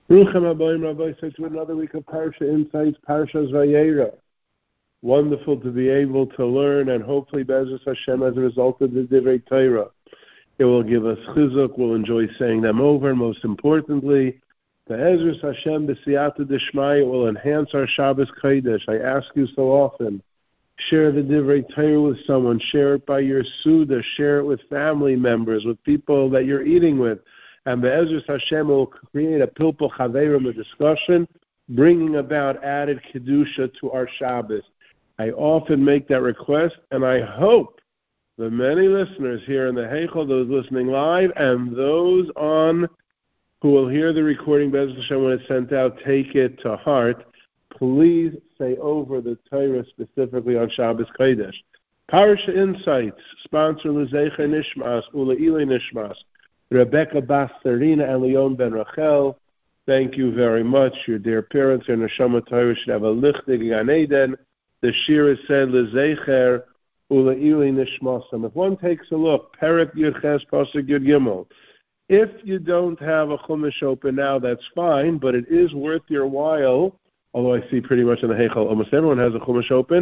Ruchem Abayim Rabbi said to another week of Parsha Insights, Parshas Vayera. Wonderful to be able to learn, and hopefully Be'ezus Hashem, as a result of the Divrei Torah, it will give us chizuk. We'll enjoy saying them over. Most importantly, Be'ezus Hashem B'siyata D'Shmaya will enhance our Shabbos Kodesh. I ask you so often, share the Divrei Torah with someone. Share it by your Suda. Share it with family members, with people that you're eating with. And Be'ezus Hashem will create a pilpul chaverim, a discussion, bringing about added kedusha to our Shabbos. I often make that request, and I hope the many listeners here in the Heichel, those listening live, and those on who will hear the recording, Be'ezus Hashem, when it's sent out, take it to heart. Please say over the Torah specifically on Shabbos Kodesh. Parsha Insights, sponsor L'Zeicha Nishmas, Ula'ilei Nishmas, Rebecca Bas Serina and Leon Ben Rachel. Thank you very much. Your dear parents, your Neshama Torah should have a lichtig Gan Eden. The shir is said, L'Zeicher Ula'ilei Nishmasam. If one takes a look, Perek Yud Ches Pasuk Yud Gimel. If you don't have a Chumash open now, that's fine, but it is worth your while, although I see pretty much in the Heichel, almost everyone has a Chumash open,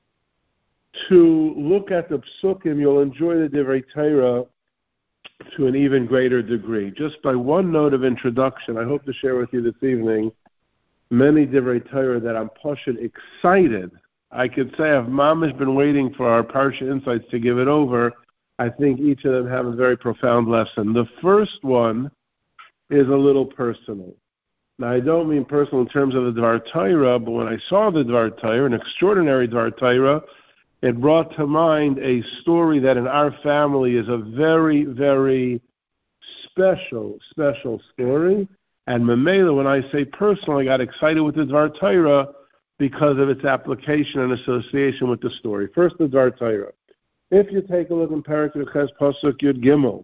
to look at the Psukim. You'll enjoy the Divrei Torah to an even greater degree. Just by one note of introduction, I hope to share with you this evening many Divrei Torah that I'm excited. I could say I've mamish been waiting for our Parsha Insights to give it over. I think each of them have a very profound lesson. The first one is a little personal. Now, I don't mean personal in terms of the Dvar Torah, but when I saw the Dvar Torah, an extraordinary Dvar Torah, it brought to mind a story that in our family is a very, very special story. And Mamela, when I say personal, I got excited with the Dvar Torah because of its application and association with the story. First, the Dvar Torah. If you take a look in Perek Yud Ches Pasuk Yud Gimel,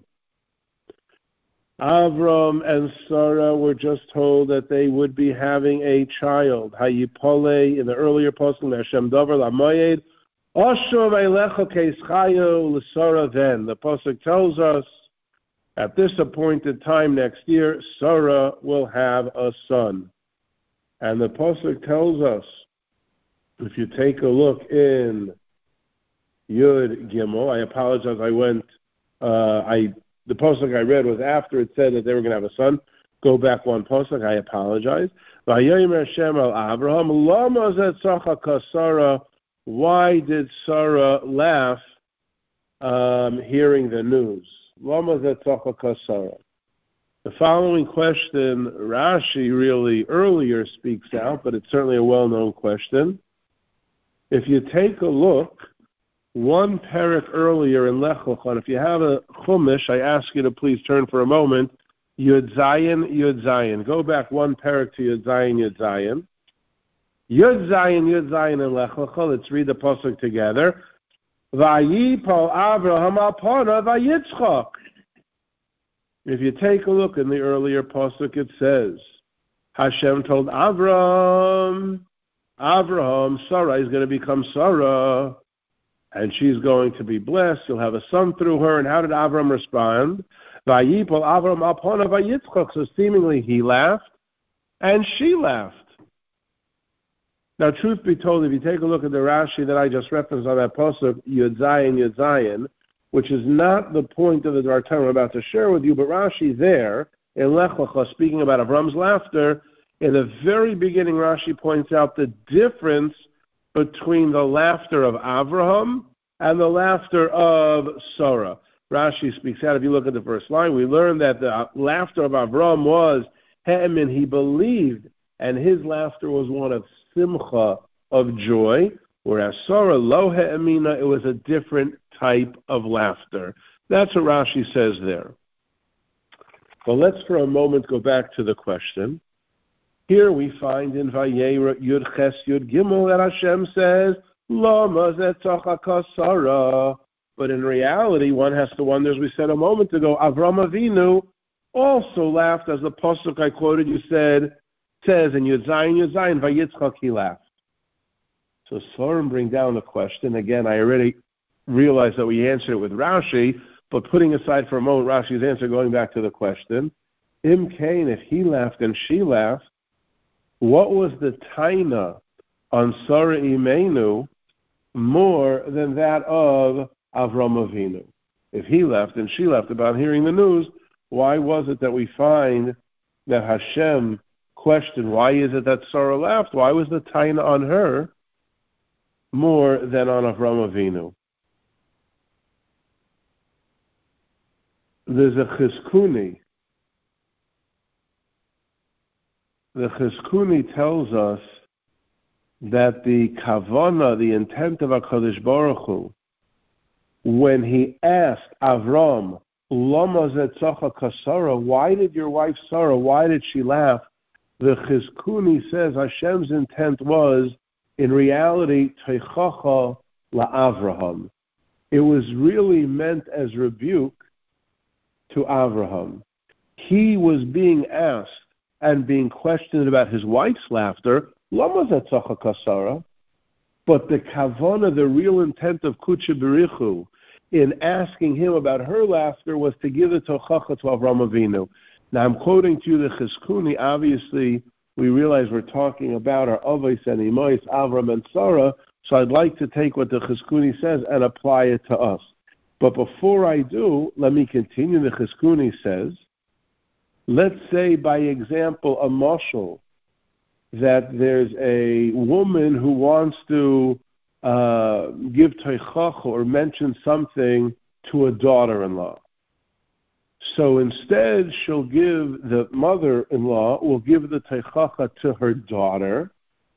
Avram and Sarah were just told that they would be having a child. Hayipole, in the earlier Pasuk, Hashem Davar Lamayed, Oshuv Eilecha Keischayo L'Sara. Then the pasuk tells us, at this appointed time next year, Sarah will have a son. And the pasuk tells us, if you take a look in Yud Gimel, I apologize, the pasuk I read was after it said that they were going to have a son. Go back one pasuk, I apologize. Vayomer Hashem al Abraham, Lama zet tzachaka Sarah. Why did Sarah laugh hearing the news? Lama zet tzachaka Sarah. The following question, Rashi really earlier speaks out, but it's certainly a well-known question. If you take a look, one parak earlier in Lech Lecha, if you have a Chumash, I ask you to please turn for a moment, Yud Zayin. Go back one parak to Yud Zayin. Yud Zayin in Lech Lecha. Let's read the pasuk together. Vayipol Avraham alpana vayitzchak. If you take a look in the earlier pasuk, it says, Hashem told Avraham, Sarah is going to become Sarah, and she's going to be blessed. You'll have a son through her. And how did Avraham respond? Vayipol Avraham alpana vayitzchak. So seemingly he laughed, and she laughed. Now, truth be told, if you take a look at the Rashi that I just referenced on that pasuk, Yud Zayin, which is not the point of the Dvar Torah I'm about to share with you, but Rashi there, in Lech Lecha, speaking about Avram's laughter, in the very beginning, Rashi points out the difference between the laughter of Avraham and the laughter of Sarah. Rashi speaks out, if you look at the first line, we learn that the laughter of Avraham was He'emin, he believed, and his laughter was one of simcha, of joy, whereas Sarah, lo he'emina, it was a different type of laughter. That's what Rashi says there. Well, let's for a moment go back to the question. Here we find in Vayera Yud Ches Yud Gimel that Hashem says, Lama zetzachaka Sarah. But in reality, one has to wonder, as we said a moment ago, Avram Avinu also laughed, as the pasuk I quoted you says in Yud Zayin, Vayitzchak, he laughed. So Svarim bring down the question. Again, I already realized that we answered it with Rashi, but putting aside for a moment Rashi's answer, going back to the question, Im Kain, if he laughed and she laughed, what was the taina on Sarah Imenu more than that of Avram Avinu? If he left and she left about hearing the news, why was it that we find that Hashem questioned, why is it that Sarah laughed? Why was the taina on her more than on Avram Avinu? There's a Chizkuni. The Chizkuni tells us that the kavana, the intent of HaKadosh Baruch Hu, when he asked Avram, Lama zetzacha kasara, why did your wife Sarah, why did she laugh? The Chizkuni says Hashem's intent was, in reality, teichacha la'Avraham. It was really meant as rebuke to Avraham. He was being asked and being questioned about his wife's laughter, Lama zetzacha kasara, but the kavana, the real intent of Kudsha Berichu, in asking him about her laughter was to give the tochacha to Avram Avinu. Now I'm quoting to you the Chizkuni. Obviously, we realize we're talking about our Avos and Imois, Avram and Sarah, so I'd like to take what the Chizkuni says and apply it to us. But before I do, let me continue. The Chizkuni says, let's say, by example, a mashal, that there's a woman who wants to give teichacha or mention something to a daughter-in-law. So instead, she'll give, the mother-in-law will give the teichacha to her daughter,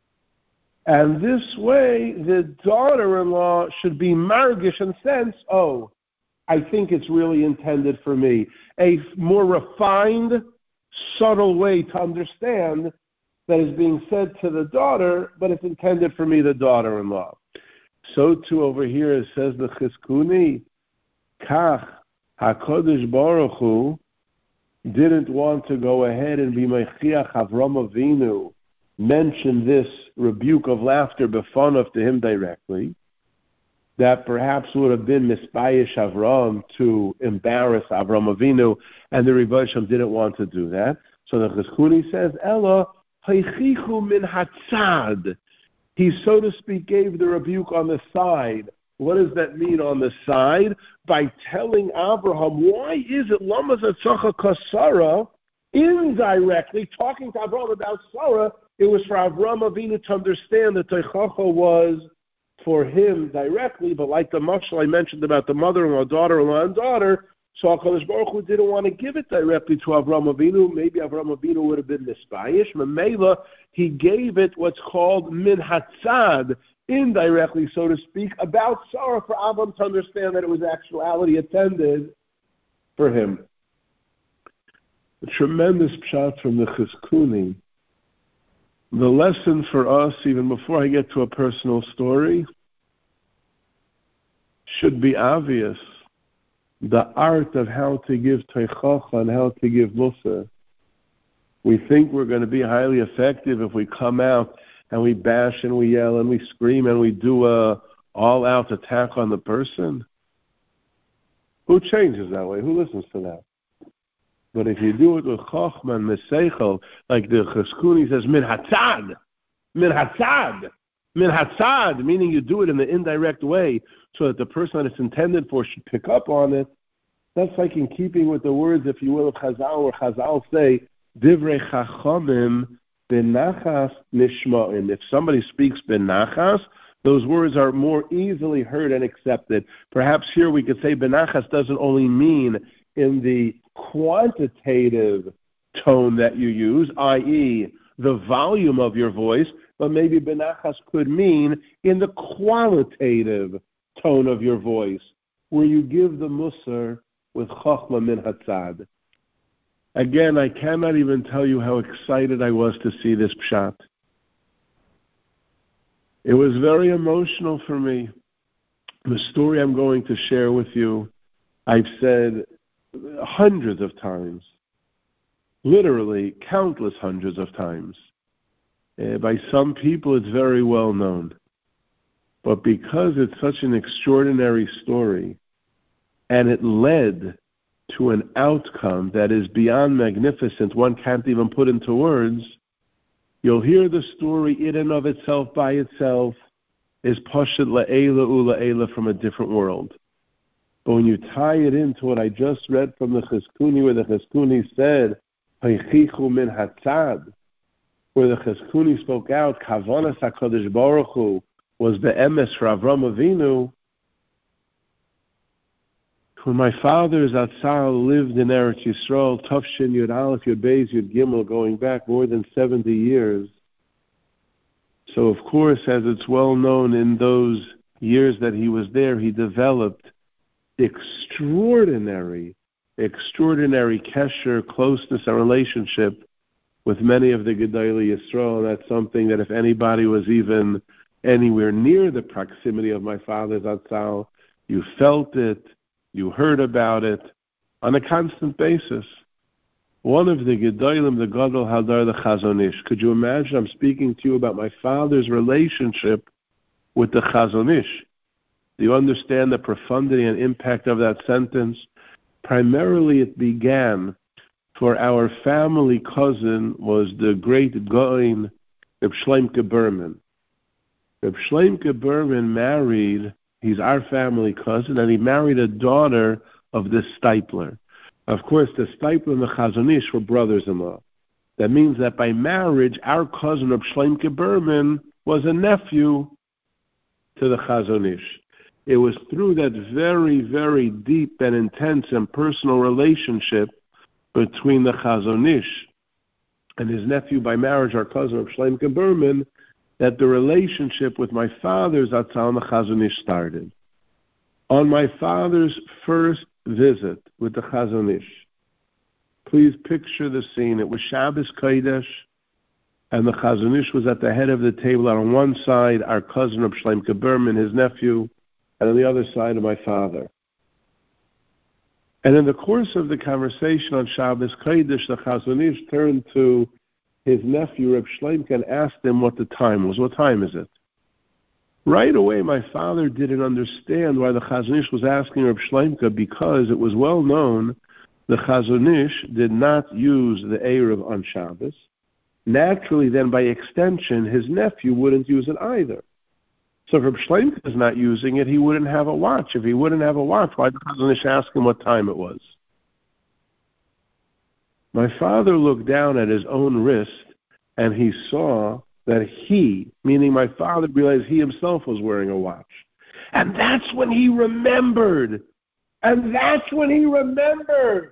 and this way the daughter-in-law should be margish and sense, oh, I think it's really intended for me. A more refined, subtle way to understand that is being said to the daughter, but it's intended for me, the daughter-in-law. So too over here it says the Chizkuni, Kach HaKadosh Baruch Hu didn't want to go ahead and be Mechiach Avram Avinu, mention this rebuke of laughter befonav to him directly. That perhaps would have been misbayish Avram to embarrass Avram Avinu, and the Rebbe Shem didn't want to do that. So the Chizkuni says, Ella Haichichu min hatzad. He, so to speak, gave the rebuke on the side. What does that mean on the side? By telling Abraham, why is it Lama zetzacha kasara, indirectly talking to Abraham about Sarah, it was for Avram Avinu to understand that teichacha was for him directly, but like the mashal I mentioned about the mother-in-law, daughter-in-law, and daughter, so HaKadosh Baruch Hu didn't want to give it directly to Avram Avinu. Maybe Avram Avinu would have been misbayish. Mamela, he gave it what's called min hatzad, indirectly, so to speak, about Sarah for Avram to understand that it was actuality intended for him. A tremendous pshat from the Chizkuni. The lesson for us, even before I get to a personal story, should be obvious. The art of how to give teichacha and how to give mussar. We think we're going to be highly effective if we come out and we bash and we yell and we scream and we do a all-out attack on the person. Who changes that way? Who listens to that? But if you do it with chochmah and meseichel, like the Chizkuni says, min hatzad, min hatzad, min hatzad, meaning you do it in the indirect way so that the person that it's intended for should pick up on it. That's like in keeping with the words, if you will, of Chazal, where Chazal say, divrei chachamim benachas nishma'im. If somebody speaks benachas, those words are more easily heard and accepted. Perhaps here we could say benachas doesn't only mean in the quantitative tone that you use, i.e., the volume of your voice, but maybe benachas could mean in the qualitative tone of your voice, where you give the mussar with chochmah min hatzad. Again, I cannot even tell you how excited I was to see this pshat. It was very emotional for me. The story I'm going to share with you, I've said hundreds of times, literally countless hundreds of times. By some people, it's very well known. But because it's such an extraordinary story, and it led to an outcome that is beyond magnificent, one can't even put into words, you'll hear the story in and of itself, by itself, is Pashut La'ela Ula'ela from a different world. But when you tie it into what I just read from the Chizkuni, where the Chizkuni said, Haychichu min hatzad, where the Chizkuni spoke out, Kavanas HaKadosh Baruch Hu was be'emes for Avram Avinu. When my father Zatzal lived in Eretz Yisrael, Tafshin Yud Aleph Yud Beis Yud Gimel, going back more than 70 years. So of course, as it's well known, in those years that he was there, he developed extraordinary kesher, closeness, and relationship with many of the Gedolei Yisrael. And that's something that if anybody was even anywhere near the proximity of my father Zatzal, you felt it, you heard about it on a constant basis. One of the Gedolim, the Gadol Hadar, the Chazon Ish. Could you imagine? I'm speaking to you about my father's relationship with the Chazon Ish. Do you understand the profundity and impact of that sentence? Primarily, it began for our family cousin was the great Goin, Reb Shloimke Berman. Reb Shloimke Berman married, he's our family cousin, and he married a daughter of the Steipler. Of course, the Steipler and the Chazon Ish were brothers-in-law. That means that by marriage, our cousin Reb Shloimke Berman was a nephew to the Chazon Ish. It was through that very, very deep and intense and personal relationship between the Chazon Ish and his nephew by marriage, our cousin Reb Shloimke Berman, that the relationship with my father Zatzal and the Chazon Ish started. On my father's first visit with the Chazon Ish, please picture the scene. It was Shabbos Kodesh, and the Chazon Ish was at the head of the table. On one side, our cousin Reb Shloimke Berman, his nephew, and on the other side of my father. And in the course of the conversation on Shabbos Kodesh, the Chazon Ish turned to his nephew, Reb Shloimke, and asked him what the time was. What time is it? Right away, my father didn't understand why the Chazon Ish was asking Reb Shloimke, because it was well known the Chazon Ish did not use the Erev on Shabbos. Naturally, then, by extension, his nephew wouldn't use it either. So if Reb Shloimke is not using it, he wouldn't have a watch. If he wouldn't have a watch, why did the Chazon Ish ask him what time it was? My father looked down at his own wrist, and he saw that he, meaning my father, realized he himself was wearing a watch. And that's when he remembered. That's when he remembered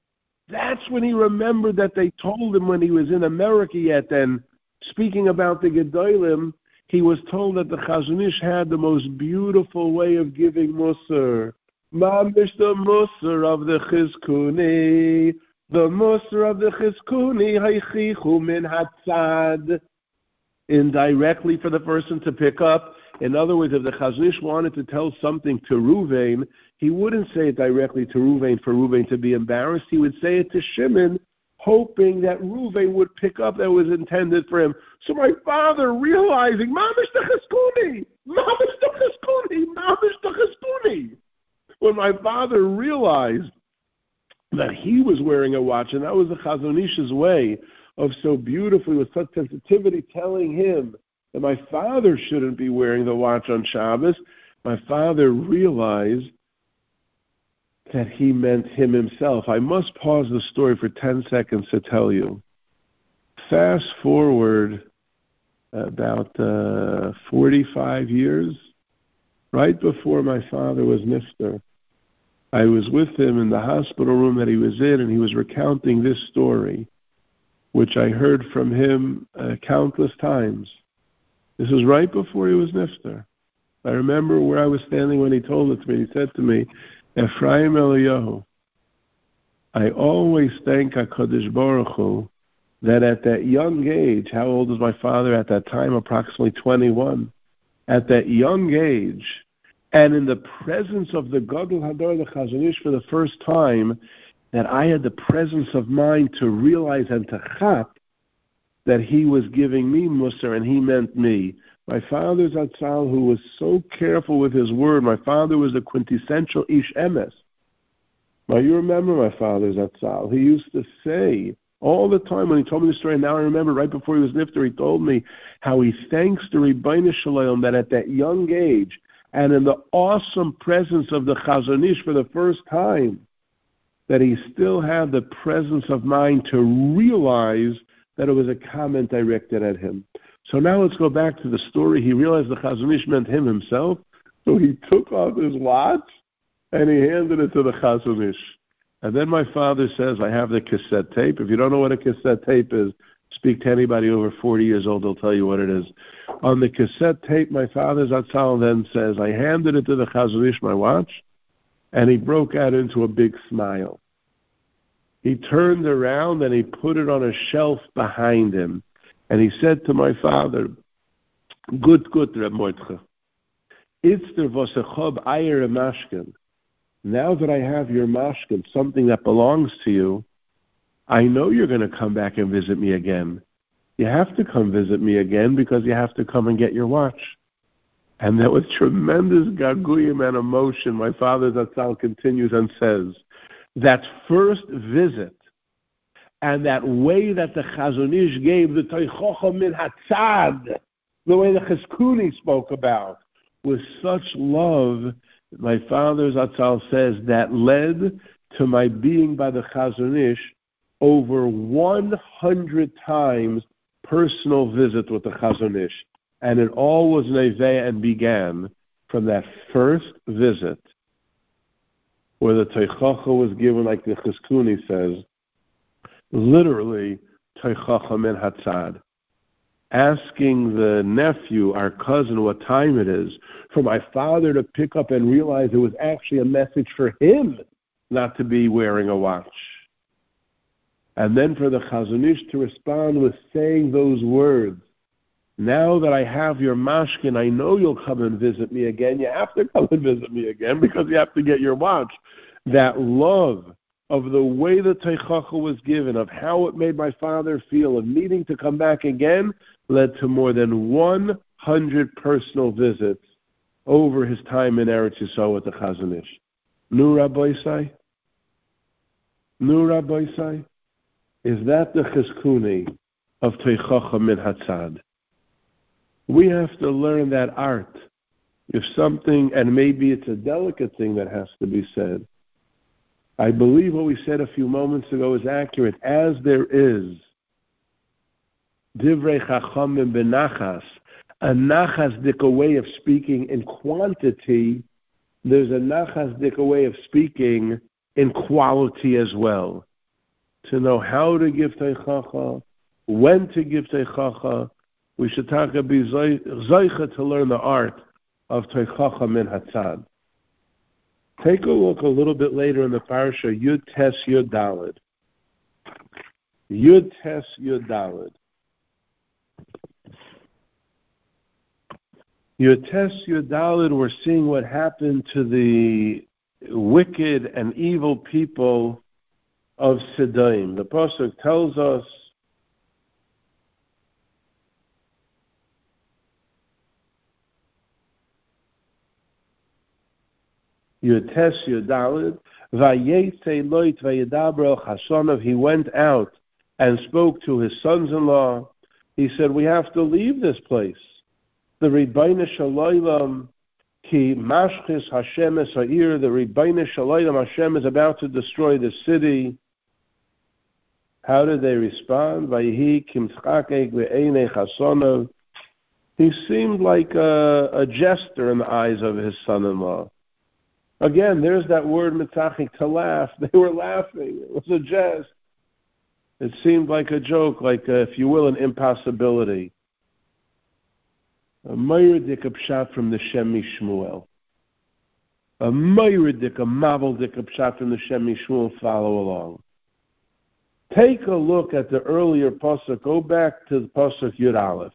that they told him when he was in America yet then, speaking about the Gedolim, he was told that the Chazon Ish had the most beautiful way of giving Musar. Mamish the Musar of the Chizkuni. The Musar of the Chizkuni, Haychichu min hatzad. Indirectly for the person to pick up. In other words, if the Chazon Ish wanted to tell something to Ruvain, he wouldn't say it directly to Ruvain for Ruvain to be embarrassed. He would say it to Shimon, hoping that Ruvain would pick up that was intended for him. So my father, realizing, Mamish the Chizkuni, Mamish the Chizkuni, Mamish the Chizkuni. When my father realized that he was wearing a watch, and that was the Chazon Ish's way of so beautifully, with such sensitivity, telling him that my father shouldn't be wearing the watch on Shabbos, my father realized that he meant him himself. I must pause the story for 10 seconds to tell you. Fast forward about 45 years, right before my father was nifter, I was with him in the hospital room that he was in, and he was recounting this story, which I heard from him countless times. This was right before he was nifter. I remember where I was standing when he told it to me. He said to me, Ephraim Eliyahu, I always thank HaKadosh Baruch Hu that at that young age, how old was my father at that time? Approximately 21. At that young age, and in the presence of the Gadol Hadar, the Chazon Ish, for the first time, that I had the presence of mind to realize and to chap that he was giving me Musar and he meant me. My father Zatzal, who was so careful with his word, my father was the quintessential Ish Emes. Well, you remember my father Zatzal. He used to say all the time when he told me the story, now I remember right before he was nifter, he told me how he thanks the Ribbono Shel Olam that at that young age and in the awesome presence of the Chazon Ish for the first time, that he still had the presence of mind to realize that it was a comment directed at him. So now let's go back to the story. He realized the Chazon Ish meant him himself, so he took off his watch and he handed it to the Chazon Ish. And then my father says, I have the cassette tape. If you don't know what a cassette tape is, speak to anybody over 40 years old, they'll tell you what it is. On the cassette tape, my father Zatzal then says, I handed it to the Chazon Ish, my watch, and he broke out into a big smile. He turned around and he put it on a shelf behind him. And he said to my father, Good, Reb Mordechai. It's der Vosechob Eier Mashkin. Now that I have your mashkin, something that belongs to you, I know you're going to come back and visit me again. You have to come visit me again because you have to come and get your watch. And that with tremendous gaguyim and emotion, my father Zatzal continues and says, that first visit and that way that the Chazon Ish gave the Teichocha min Hatzad, the way the Chizkuni spoke about, with such love, my father Zatzal says, that led to my being by the Chazon Ish over 100 times personal visit with the Chazon Ish. And it all was neveh and began from that first visit where the Teichacha was given, like the Chizkuni says, literally Teichacha min Hatzad. Asking the nephew, our cousin, what time it is, for my father to pick up and realize it was actually a message for him not to be wearing a watch. And then for the Chazon Ish to respond with saying those words, now that I have your mashkin, I know you'll come and visit me again. You have to come and visit me again because you have to get your watch. That love of the way the Teichacha was given, of how it made my father feel, of needing to come back again, led to more than 100 personal visits over his time in Eretz Yisrael with the Chazon Ish. Nu Rabbi Sai? Is that the Chizkuni of Teichacha min Hatzad? We have to learn that art. If something, and maybe it's a delicate thing that has to be said, I believe what we said a few moments ago is accurate. As there is Divrei Chachamim benachas, a nachasdik way of speaking in quantity, there's a nachasdik way of speaking in quality as well. To know how to give teichacha, when to give teichacha, we should be zeicha to learn the art of teichacha min hatzad. Take a look a little bit later in the parasha, Yud Tes Yud Daled. Yud Tes Yud Daled. Yud Tes Yud Daled, we're seeing what happened to the wicked and evil people of Sidon. The pasuk tells us Yud Tes Yud Daled, Vayetze Loit Vayedaber El Chasanav. He went out and spoke to his sons-in-law. He said, we have to leave this place. The Ribbono Shel Olam ki mashchis Hashem es ha'ir. The Ribbono Shel Olam, Hashem is about to destroy the city. How did they respond? Vayehi kimtzchakek ve'einei Chasanav. He seemed like a jester in the eyes of his son-in-law. Again, there's that word mitzachik, to laugh. They were laughing. It was a jest. It seemed like a joke, like, if you will, an impossibility. A mayridik pshat from the Shem Mishmuel. A mayridik, a maveldik pshat from the Shem Mishmuel. Follow along. Take a look at the earlier pasuk. Go back to the pasuk Yud Aleph.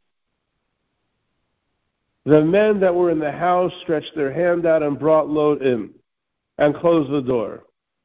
The men that were in the house stretched their hand out and brought Lot in and closed the door.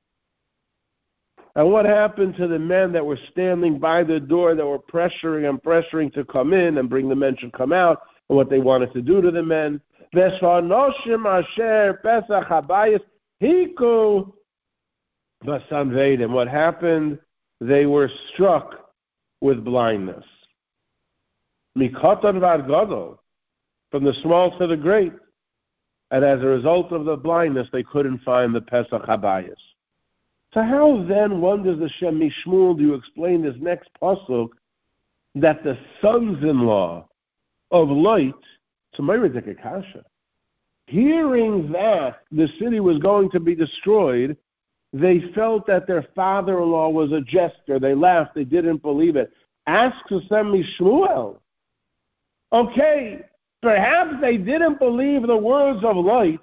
And what happened to the men that were standing by the door, that were pressuring to come in and bring the men to come out, and what they wanted to do to the men? Vesanoshim asher pesach habayis hiku Basanvedim. What happened? They were struck with blindness. Mikotan vad gadol, from the small to the great. And as a result of the blindness, they couldn't find the Pesach Habayis. So how then, wonders the Shem Mishmul, do you explain this next pasuk that the sons-in-law of Lot, Kasha, hearing that the city was going to be destroyed, they felt that their father-in-law was a jester. They laughed. They didn't believe it. Ask Shem Mishmuel. Okay, perhaps they didn't believe the words of Lot,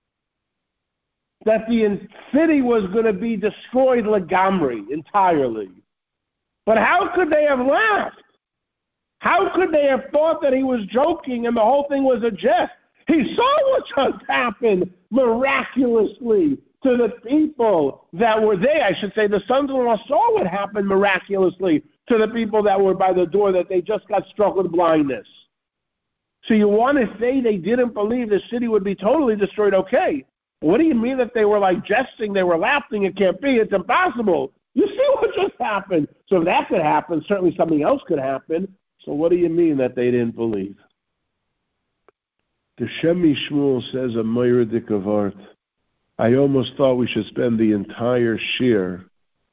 that the city was going to be destroyed legamri, entirely. But how could they have laughed? How could they have thought that he was joking and the whole thing was a jest? He saw what just happened miraculously to the people that were there. I should say the sons-in-law saw what happened miraculously to the people that were by the door, that they just got struck with blindness. So you want to say they didn't believe the city would be totally destroyed? Okay. What do you mean that they were like jesting? They were laughing? It can't be. It's impossible. You see what just happened. So if that could happen, certainly something else could happen. So what do you mean that they didn't believe? The Shem Mishmuel says a Meir Dikavart. I almost thought we should spend the entire shir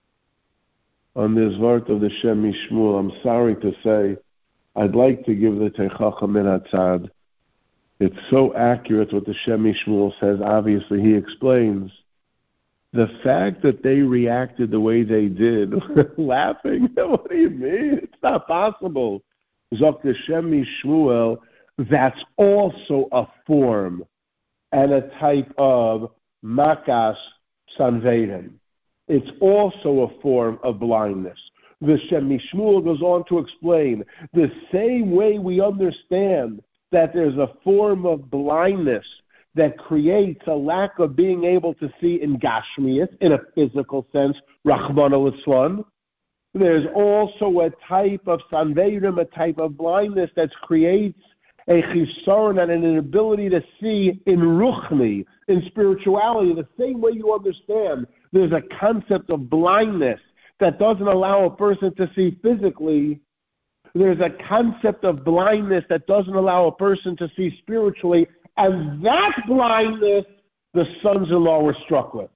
on this vart of the Shem Mishmuel. I'm sorry to say, I'd like to give the Teichacha Min Hatzad. It's so accurate what the Shem Mishmuel says. Obviously, he explains the fact that they reacted the way they did, laughing. What do you mean? It's not possible. Zok the Shem Mishmuel, that's also a form and a type of makas sanveden. It's also a form of blindness. The Shem Mishmuel goes on to explain the same way we understand that there's a form of blindness that creates a lack of being able to see in Gashmias, in a physical sense, Rachmana litzlan. There's also a type of sanveirim, a type of blindness that creates a chisaron and an inability to see in ruchni, in spirituality. The same way you understand, there's a concept of blindness that doesn't allow a person to see physically. There's a concept of blindness that doesn't allow a person to see spiritually, and that blindness the sons-in-law were struck with.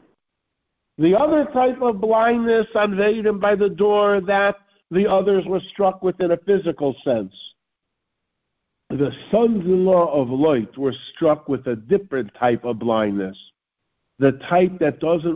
The other type of blindness unveiled him by the door that the others were struck with in a physical sense. The sons-in-law of Lot were struck with a different type of blindness, the type that doesn't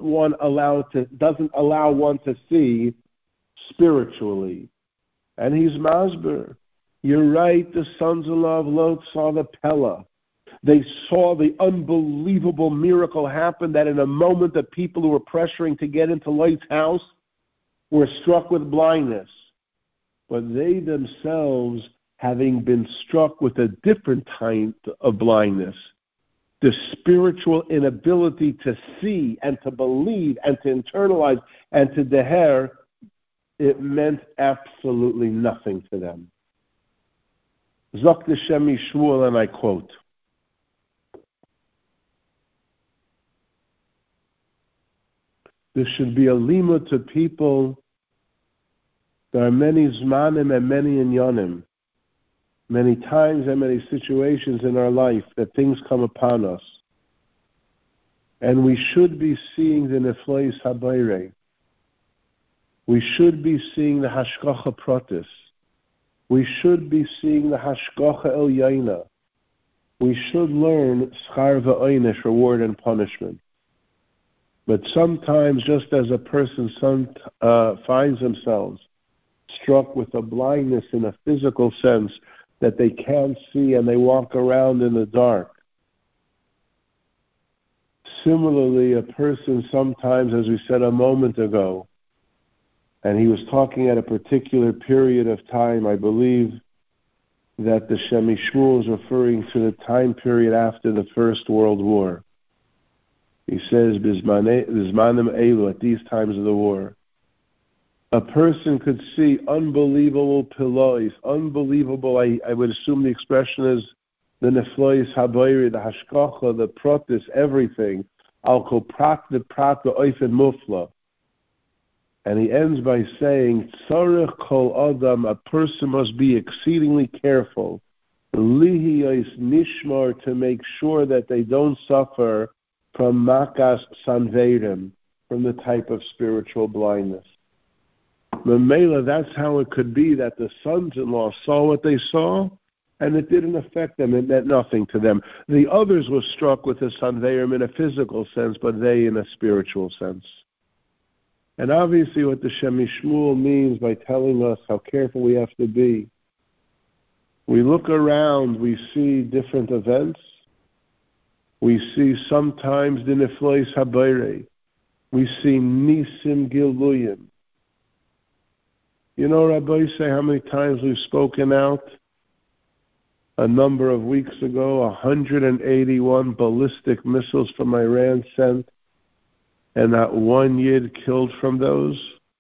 allow one to see spiritually. And he's masber. You're right, the sons-in-law of Lot saw the Pella. They saw the unbelievable miracle happen, that in a moment the people who were pressuring to get into Lot's house were struck with blindness. But they themselves, having been struck with a different type of blindness, the spiritual inability to see and to believe and to internalize and to deher, it meant absolutely nothing to them. Zok the Shem Mishmuel, and I quote, there should be a limud to people. There are many zmanim and many inyanim, many times and many situations in our life that things come upon us. And we should be seeing the neflois habayre. We should be seeing the hashgacha pratis. We should be seeing the hashgacha elyaina. We should learn schar v'oinish, reward and punishment. But sometimes, just as a person finds themselves struck with a blindness in a physical sense that they can't see and they walk around in the dark, similarly, a person sometimes, as we said a moment ago, and he was talking at a particular period of time, I believe that the Shem Mishmuel is referring to the time period after the First World War. He says, Bizmanim Elu, at these times of the war, a person could see unbelievable pilois, unbelievable, I would assume the expression is the neflois habayri, the hashkacha, the protis, everything, al kol prat v'prat v'oifen mufla. And he ends by saying, Tzarech kol adam, a person must be exceedingly careful, lihiyos nishmar, to make sure that they don't suffer from makas sanverim, from the type of spiritual blindness. Mamela, that's how it could be that the sons-in-law saw what they saw, and it didn't affect them. It meant nothing to them. The others were struck with the sanverim in a physical sense, but they in a spiritual sense. And obviously what the Shem MiShmuel means by telling us how careful we have to be. We look around, we see different events. We see sometimes the Niflois Habayre. We see Nisim Giluyim. You know, Rabbi, say how many times we've spoken out? A number of weeks ago, 181 ballistic missiles from Iran sent, and not one Yid killed from those.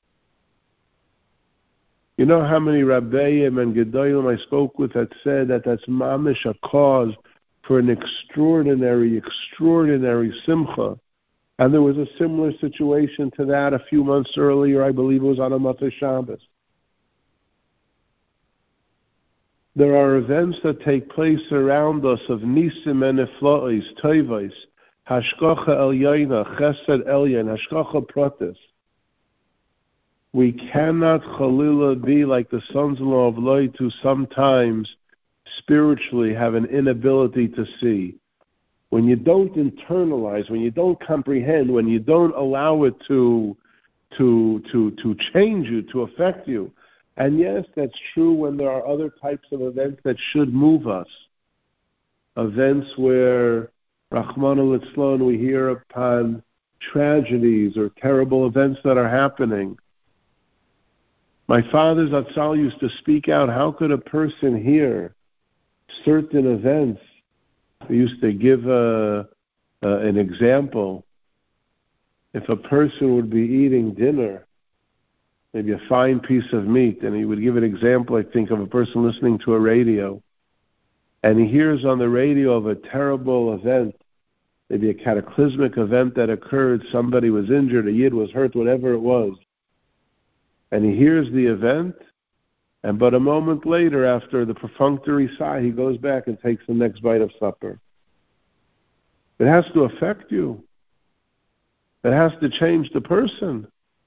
You know how many Rabbeim and Gedolim I spoke with that said that that's mamish, a cause for an extraordinary simcha. And there was a similar situation to that a few months earlier. I believe it was on a Motzei Shabbos. There are events that take place around us of nisim and nefla'os, toivos, hashgacha elyoina, chesed elyon, hashgacha pratis. We cannot chalila be like the sons-in-law of Lot, who sometimes spiritually have an inability to see. When you don't internalize, when you don't comprehend, when you don't allow it to change you, to affect you. And yes, that's true when there are other types of events that should move us. Events where, Rachmana litzlan, we hear upon tragedies or terrible events that are happening. My father Zatzal used to speak out, how could a person hear certain events? He used to give an example. If a person would be eating dinner, maybe a fine piece of meat, and he would give an example, I think, of a person listening to a radio, and he hears on the radio of a terrible event, maybe a cataclysmic event that occurred, somebody was injured, a Yid was hurt, whatever it was, and he hears the event, and but a moment later, after the perfunctory sigh, he goes back and takes the next bite of supper. It has to affect you. It has to change the person.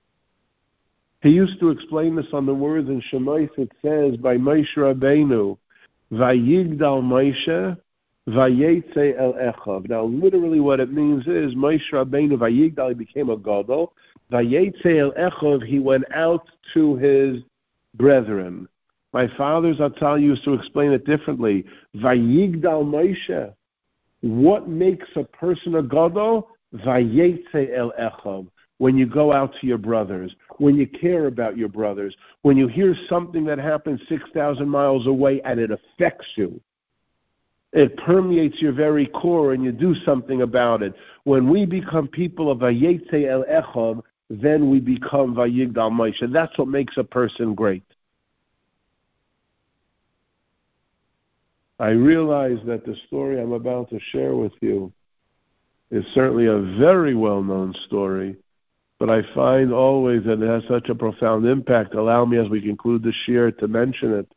He used to explain this on the words in Shemais. It says, by Moshe Rabbeinu, Vayigdal Moshe, Vayetze El Echav. Now, literally what it means is, Moshe Rabbeinu, Vayigdal, he became a gadol. Vayetze El Echav, he went out to his brethren. My father Zatzal used to explain it differently. Vayigdal Moshe. What makes a person a gadol? Vayetze El Echav. When you go out to your brothers, when you care about your brothers, when you hear something that happens 6,000 miles away and it affects you, it permeates your very core and you do something about it. When we become people of Vayetze El Echav, then we become Vayigdal Moshe. That's what makes a person great. I realize that the story I'm about to share with you is certainly a very well-known story, but I find always that it has such a profound impact. Allow me, as we conclude the shir, to mention it.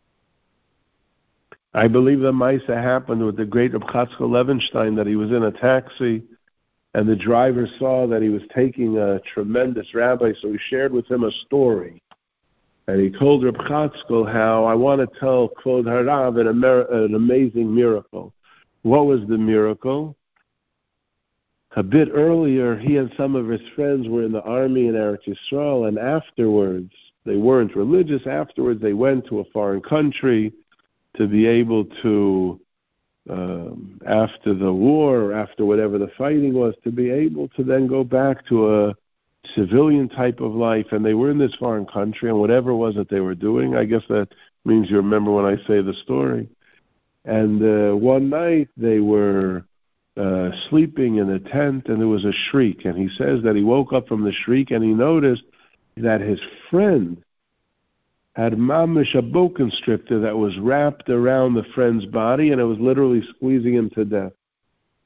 I believe the Maisa happened with the great Reb Chatzkel Levenstein, that he was in a taxi, and the driver saw that he was taking a tremendous rabbi, so he shared with him a story. And he told Reb Chatzkel how, I want to tell Kvod Harav an amazing miracle. What was the miracle? A bit earlier, he and some of his friends were in the army in Eretz Yisrael, and afterwards, they weren't religious. Afterwards, they went to a foreign country to be able to, after the war, or after whatever the fighting was, to be able to then go back to a civilian type of life. And they were in this foreign country, and whatever it was that they were doing, I guess that means you remember when I say the story. And one night, they were sleeping in a tent, and there was a shriek, and he says that he woke up from the shriek and he noticed that his friend had mamish, a boa constrictor that was wrapped around the friend's body, and it was literally squeezing him to death.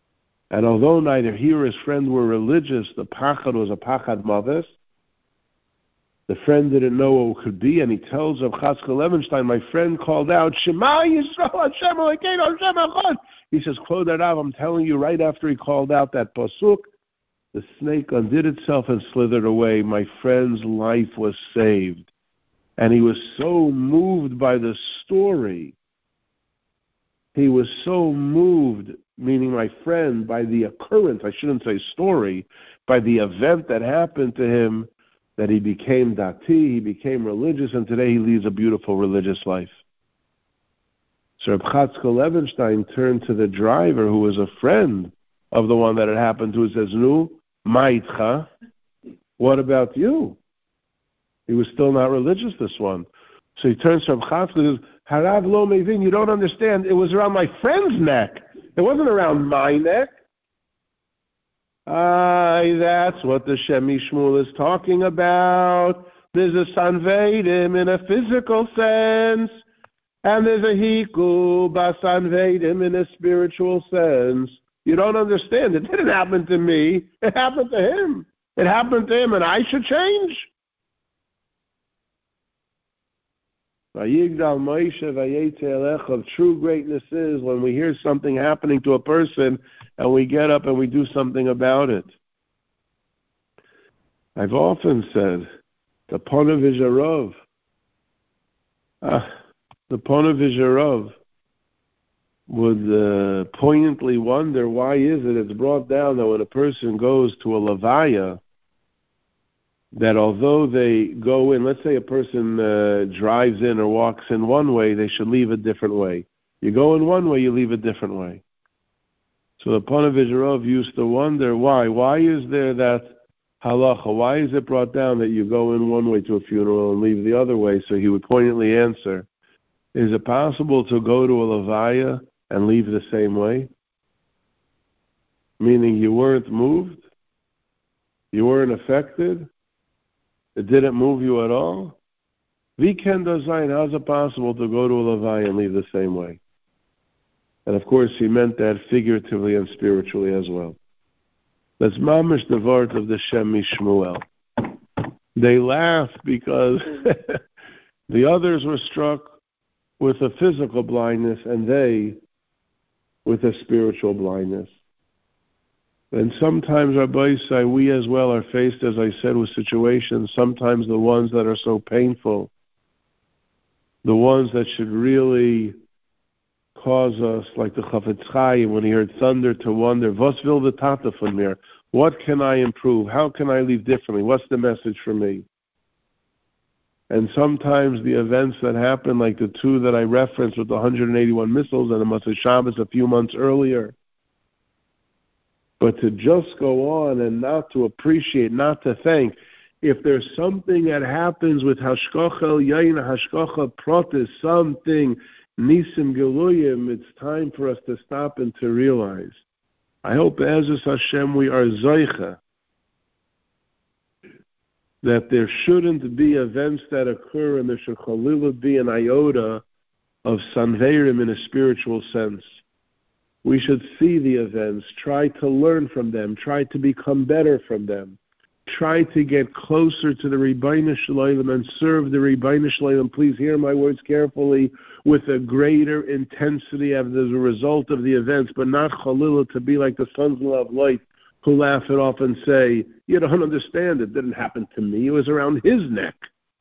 And although neither he or his friend were religious, the pachad was a pachad mavis. The friend didn't know what it could be, and he tells Rav Chatzkel Levenstein, my friend called out, Shema Yisrael Hashem Elokeinu Hashem Echad. He says, Kvod Rav, I'm telling you, right after he called out that pasuk, the snake undid itself and slithered away. My friend's life was saved. And he was so moved by the story. He was so moved, meaning my friend, by the occurrence, I shouldn't say story, by the event that happened to him, that he became dati, he became religious, and today he leads a beautiful religious life. So Reb Chatzkel Levenstein turned to the driver, who was a friend of the one that it happened to, and says, Nu, ma'itcha, what about you? He was still not religious, this one. So he turns to Reb Chatzkel and says, Harav lo mevin, you don't understand, it was around my friend's neck. It wasn't around my neck. That's what the Shemi Shmuel is talking about. There's a sanveidim in a physical sense, and there's a hiku basanveidim in a spiritual sense. You don't understand. It didn't happen to me. It happened to him. It happened to him, and I should change. Vayigdal Moshe vayetze elecha. True greatness is when we hear something happening to a person and we get up and we do something about it. I've often said, the Ponevezharov, would poignantly wonder, why is it it's brought down that when a person goes to a levaya, that although they go in, let's say a person drives in or walks in one way, they should leave a different way. You go in one way, you leave a different way. So the Ponevezharov used to wonder, why? Why is there that halacha? Why is it brought down that you go in one way to a funeral and leave the other way? So he would poignantly answer, is it possible to go to a levaya and leave the same way? Meaning you weren't moved? You weren't affected? It didn't move you at all? Weekend design, how's it possible to go to a levaya and leave the same way? And of course, he meant that figuratively and spiritually as well. That's mamish the word of the Shemi Shmuel. They laughed because the others were struck with a physical blindness and they with a spiritual blindness. And sometimes, Rabbi say, we as well are faced, as I said, with situations, sometimes the ones that are so painful, the ones that should really cause us, like the Chafetz Chaim, when he heard thunder, to wonder, was will the Tata von mir? What can I improve? How can I live differently? What's the message for me? And sometimes the events that happen, like the two that I referenced with the 181 missiles and the Motzei Shabbos a few months earlier, but to just go on and not to appreciate, not to thank. If there's something that happens with Hashkocha Yain, Hashkocha Protis, something Nisim Geluyim, it's time for us to stop and to realize. I hope, Be'ezus Hashem, we are Zoicha, that there shouldn't be events that occur and there should chalila be an iota of sanveirim in a spiritual sense. We should see the events, try to learn from them, try to become better from them, try to get closer to the Ribbono Shel Olam and serve the Ribbono Shel Olam. Please hear my words carefully, with a greater intensity as a result of the events, but not chalila to be like the sons of light who laugh it off and say, you don't understand, it didn't happen to me, it was around his neck.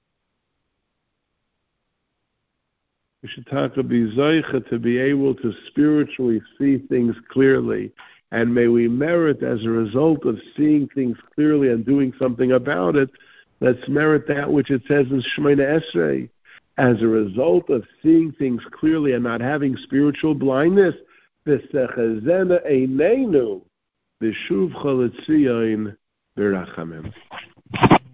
We should talk to be Zoicha, to be able to spiritually see things clearly. And may we merit, as a result of seeing things clearly and doing something about it, let's merit that which it says in Shemona Esrei. As a result of seeing things clearly and not having spiritual blindness, v'sechazena eineinu, v'shuv chaletzion v'rachamim.